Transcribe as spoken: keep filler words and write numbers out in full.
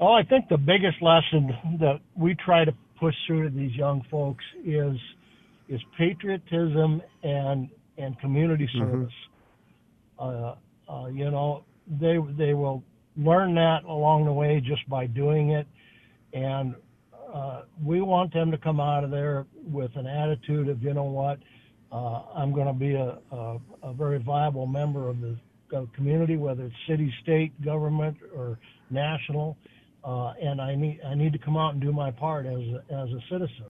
Oh, I think the biggest lesson that we try to push through to these young folks is is patriotism and and community Mm-hmm. service. Uh, uh, you know, they they will learn that along the way just by doing it, and uh, we want them to come out of there with an attitude of, you know what, uh, I'm going to be a, a, a very viable member of the community, whether it's city, state, government, or national, uh, and I need I need to come out and do my part as a, as a citizen.